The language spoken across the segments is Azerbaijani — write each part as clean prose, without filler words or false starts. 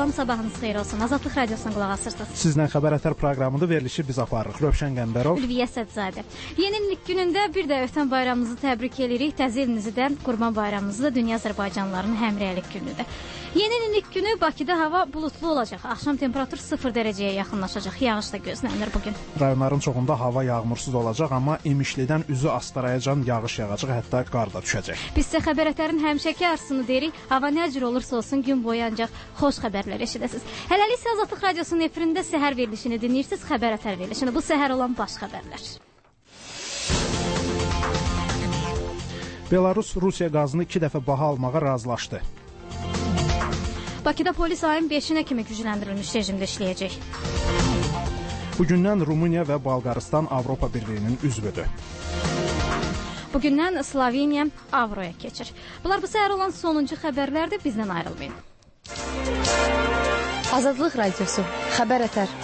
Salam, sabahınız xeyir olsun. Azadlıq Radiosuna qulaq asırsınız. Sizlə Xəbər Ətər proqramında verilişi biz aparırıq. Rövşən Qəmbərov, Ülviyə Sədzadə. Yeni illik günündə bir də ötən bayramımızı təbrik edirik. Təzə ilinizi də, Qurban bayramımızı da dünya azərbaycanlılarının həmrəylik günüdür. Yeni illik günü Bakıda hava bulutlu olacaq. Axşam temperatur 0 dərəcəyə yaxınlaşacaq. Yağış da gözlənilir bugün. Rayonların çoxunda hava yağmursuz olacaq, amma İmişlidən üzü Astarayacan yağış yağacaq, hətta qar da düşəcək. Biz isə Xəbər Ətərin həmişəki arzusunu deyirik. Hava nə cür olursa olsun gün boyu ancaq xoş xəbərlər eşidəsiniz. Hələlik isə Azadlıq Radiosunun efirində səhər verilişini dinləyirsiniz. Xəbər Ətər verilişini. Bu səhər olan baş xəbərlər. Belarus Rusiya qazını 2 dəfə baha almağa razılaşdı. Bakıda polis ayın 5-nə kimi gücləndirilmiş rejimdə işləyəcək. Bugündən Rumıniya və Bolqarıstan Avropa Birliyinin üzvüdür. Bugündən Sloveniya Avroya keçir. Bunlar bu səhər olan sonuncu xəbərlərdir. Bizdən ayrılmayın. Azadlıq Radiosu, Xəbər Ətər.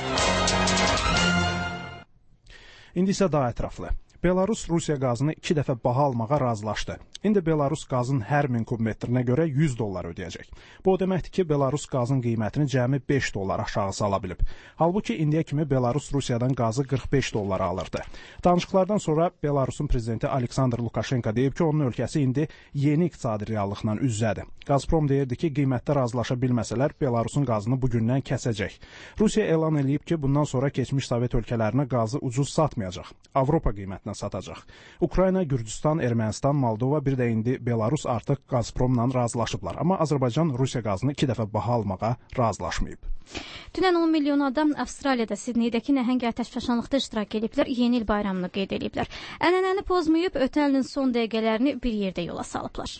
İndi isə daha ətraflı. Belarus Rusiya qazını 2 dəfə baha almağa razılaşdı. İndi Belarus qazın hər 1000 kubmetrinə görə $100 ödəyəcək. Bu o deməkdir ki, Belarus qazın qiymətini cəmi $5 aşağı sala bilib. Halbuki indiyə kimi Belarus Rusiyadan qazı $45 alırdı. Danışıqlardan sonra Belarusun prezidenti Aleksandr Lukashenko deyib ki, onun ölkəsi indi yeni iqtisadi reallıqla üz-üzədir. Gazprom deyirdi ki, qiymətdə razılaşa bilməsələr Belarusun qazını bugündən kəsəcək. Rusiya elan edib ki, bundan sonra keçmiş Sovet ölkələrinə qazı ucuz satmayacaq. Avropa qiymətinə satacaq. Ukrayna, Gürcüstan, Ermənistan, Moldova, bir də indi Belarus artıq Gazpromla razılaşıblar. Amma Azərbaycan Rusiya qazını 2 dəfə baha almağa razılaşmayıb. Dünən 10 milyon adam Avstraliyada Sidneydəki nəhəng atəşfəşanlıqda iştirak ediblər, yeni il bayramını qeyd ediblər. Ənənəni pozmayıb, ötən ilin son dəqiqələrini bir yerdə yola salıblar.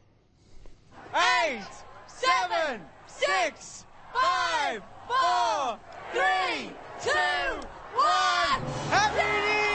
8, 7, 6, 5, 4, 3, 2, 1, Happy New Year!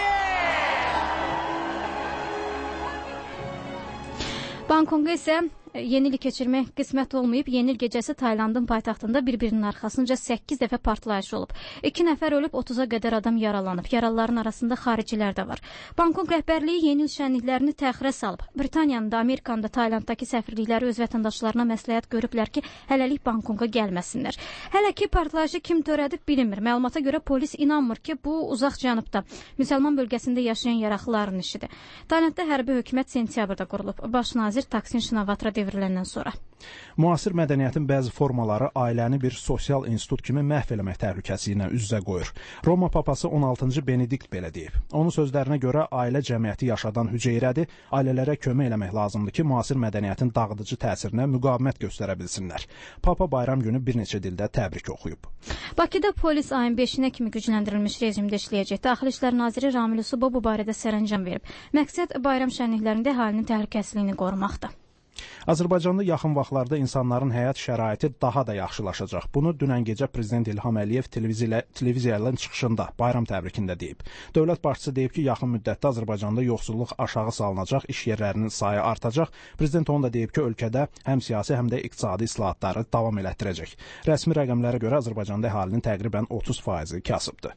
Bankonga isə yeni il keçirmək qismət olmayıb. Yeni il gecəsi Taylandın paytaxtında bir-birinin arxasınca 8 dəfə partlayış olub. 2 nəfər ölüb, 30-a qədər adam yaralanıb. Yaralıların arasında xaricilər də var. Bankong rəhbərliyi yeni il şənliklərini təxirə salıb. Britaniyanın da, Amerikanın da Taylanddakı səfirlikləri öz vətəndaşlarına məsləhət görüblər ki, hələlik Bankonga gəlməsinlər. Hələ ki, partlayışı kim törədib bilinmir. Məlumata görə polis inanmır ki, bu uzaq cənubda, müsəlman bölgəsində yaşayan yaraqlıların işidir. Taylandda hərbi hökumət sentyabrda qurulub. Baş nazir Taksin Şinavatra devriləndən sonra. Müasir mədəniyyətin bəzi formaları ailəni bir sosial institut kimi məhv eləmək təhlükəsi ilə üz-üzə qoyur. Roma papası 16-cı Benedikt belə deyib. Onun sözlərinə görə ailə cəmiyyəti yaşadan hüceyrədir, ailələrə kömək eləmək lazımdır ki, müasir mədəniyyətin dağıdıcı təsirinə müqavimət göstərə bilsinlər. Papa bayram günü bir neçə dildə təbrik oxuyub. Bakıda polis ayın 5-nə kimi gücləndirilmiş rejimdə işləyəcək. Daxili İşlər naziri Ramil Usubov bu barədə sərəncam verib. Məqsəd bayram şənliklərində əhalinin təhlükəsizliyini qorumaqdır. Azərbaycanda yaxın vaxtlarda insanların həyat şəraiti daha da yaxşılaşacaq. Bunu dünən gecə Prezident İlham Əliyev televiziyaların çıxışında, bayram təbrikində deyib. Dövlət başçısı deyib ki, yaxın müddətdə Azərbaycanda yoxsulluq aşağı salınacaq, iş yerlərinin sayı artacaq. Prezident onu da deyib ki, ölkədə həm siyasi, həm də iqtisadi islahatları davam elətdirəcək. Rəsmi rəqəmlərə görə Azərbaycanda əhalinin təqribən 30% kasıbdır.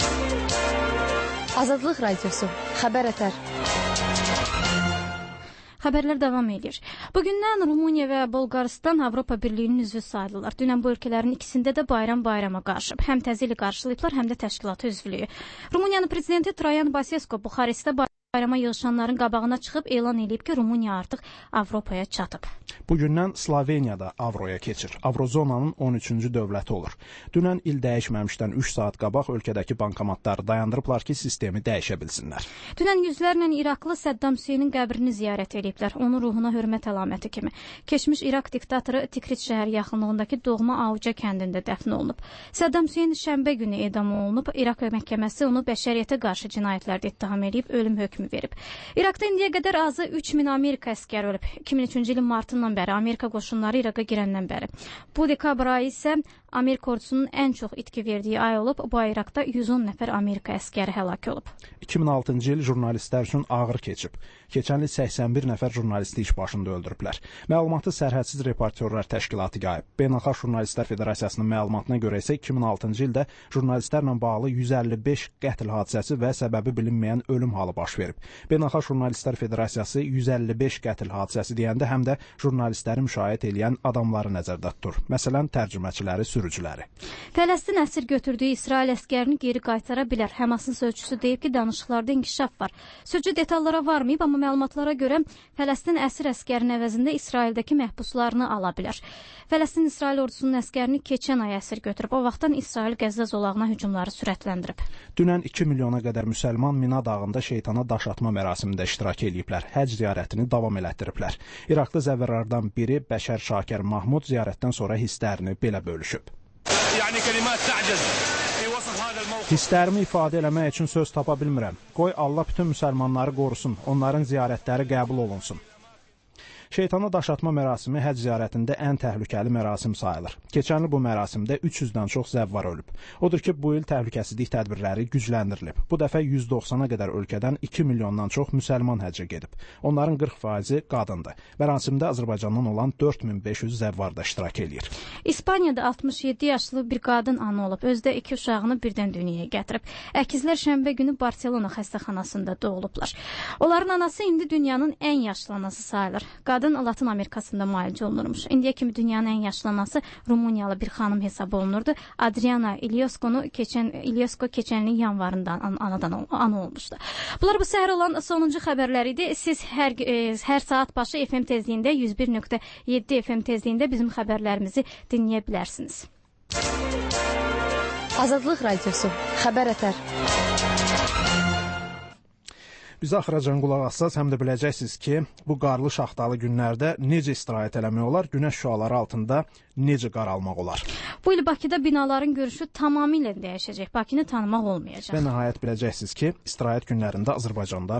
Azadlıq Radiosu, Xəbər Ətər. Xəbərlər davam edir. Bugündən Rumıniya və Bolqarıstan Avropa Birliyinin üzvü sayılırlar. Dünən bu ölkələrin ikisində də bayrama qarışıb. Həm təzə ili qarşılayıblar, həm də təşkilata üzvlüyü. Rumıniyanın prezidenti Traian Basescu Buxarestdə bayrama yığışanların qabağına çıxıb elan edib ki, Rumıniya artıq Avropaya çatıb. Bugündən Sloveniya da Avroya keçir. Avrozonanın 13-cü dövləti olur. Dünən il dəyişməmişdən 3 saat qabaq ölkədəki bankomatları dayandırıblar ki, sistemi dəyişə bilsinlər. Dünən yüzlərlə İraqlı Səddam Hüseynin qəbrini ziyarət ediblər. Onun ruhuna hörmət əlaməti kimi. Keçmiş İraq diktatoru Tikrit şəhəri yaxınlığındakı doğma Auca kəndində dəfn olunub. Səddam Hüseyn şənbə günü edam olunub. İraq məhkəməsi onu bəşəriyyətə qarşı cinayətlərdə ittiham edib, ölüm hökmü verib. İraqda indiyə qədər azı 3000 Amerika əskəri ölüb. 2003-cü ilin martından bəri, Amerika qoşunları İraqa girəndən bəri. Bu dekabr ayı isə Amerika ordusunun ən çox itki verdiyi ay olub. Bu ay İraqda 110 nəfər Amerika əskəri həlak olub. 2006-cı il jurnalistlər üçün ağır keçib. Keçən il 81 nəfər jurnalisti iş başında öldürüblər. Məlumatı Sərhədsiz Reportyorlar Təşkilatı yayıb. Beynəlxalq Jurnalistlər Federasiyasının məlumatına görə isə 2006-cı ildə jurnalistlərlə bağlı 155 qətl hadisəsi və səbəbi bilinməyən ölüm halı baş verib. Beynəlxalq Jurnalistlər Federasiyası 155 qətl hadisəsi deyəndə həm də jurnalistləri müşayiət edən adamları nəzərdə tutur. Məsələn, tərcüməçiləri, sürücüləri. Fələstin əsir götürdüyü İsrail əskərini geri qaytara bilər. Həmasın sözçüsü deyib ki, danışıqlarda inkişaf var. Sözcü detallara varmayıb, amma məlumatlara görə Fələstin əsir əskərin əvəzində İsraildəki məhbuslarını ala bilər. Fələstin İsrail ordusunun əskərini keçən ay əsir götürüb. O vaxtdan İsrail Qəzza zolağına hücumları sürətləndirib. Dünən 2 milyona qədər müsəlman Mina dağında şeytana daş atma mərasimində iştirak ediblər. Həcc ziyarətini davam elətdiriblər. İraqlı zəvvərlərdən biri Bəşər Şakir Mahmud ziyarətdən sonra hisslərini belə bölüşüb. Hisslərimi ifadə eləmək üçün söz tapa bilmirəm. Qoy Allah bütün müsəlmanları qorusun, onların ziyarətləri qəbul olunsun. Şeytana daş atma mərasimi həcc ziyarətində ən təhlükəli mərasim sayılır. Keçən il bu mərasimdə 300-dən çox zəvvar ölüb. Odur ki, bu il təhlükəsizlik tədbirləri gücləndirilib. Bu dəfə 190-a qədər ölkədən 2 milyondan çox müsəlman həccə gedib. Onların 40%-i qadındır. Mərasimdə Azərbaycandan olan 4500 zəvvar da iştirak edir. İspaniyada 67 yaşlı bir qadın ana olub. Özdə 2 uşağını birdən dünyaya gətirib. Əkizlər şənbə günü Barselona xəstəxanasında doğulublar. Onların anası indi dünyanın ən yaşlı anası sayılır. Qadın Latın Amerikasında müalicə olunurmuş. İndiyə kimi dünyanın ən yaşlı anası Rumıniyalı bir xanım hesab olunurdu. Adriana İliosko keçən ilin yanvarında ana olmuşdu. Bunlar bu səhər olan sonuncu xəbərlər idi. Siz hər saat başı FM tezliyində 101.7 FM tezliyində bizim xəbərlərimizi dinləyə bilərsiniz. Azadlıq Radiosu, Xəbər Ətər. Bizə axıracan qulaq assaz, həm də biləcəksiniz ki, bu qarlı şaxtalı günlərdə necə istirahət eləmək olar, günəş şüaları altında necə qaralmaq olar. Bu il Bakıda binaların görüşü tamamilə dəyişəcək. Bakını tanımaq olmayacaq. Və nəhayət biləcəksiniz ki, istirahət günlərində Azərbaycanda